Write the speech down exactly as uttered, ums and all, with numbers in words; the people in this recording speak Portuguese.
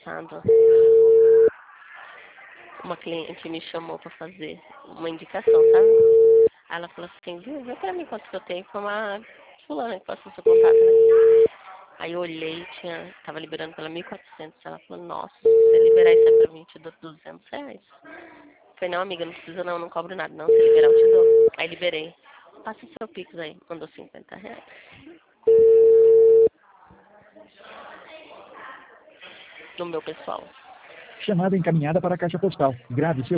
passado, uma cliente me chamou para fazer uma indicação, sabe? Aí ela falou assim, viu, vê pra mim quanto que eu tenho com uma fulana que passou seu contato, né? Aí eu olhei, tinha, tava liberando pela mil e quatrocentos. Ela falou, nossa, se você liberar isso aí pra mim, eu te dou duzentos reais. Eu falei, não, amiga, não precisa não, não cobro nada. Não, se liberar eu te dou. Aí liberei. Passa o seu Pix aí. Mandou cinquenta reais. No meu pessoal. Chamada encaminhada para a caixa postal. Grave seu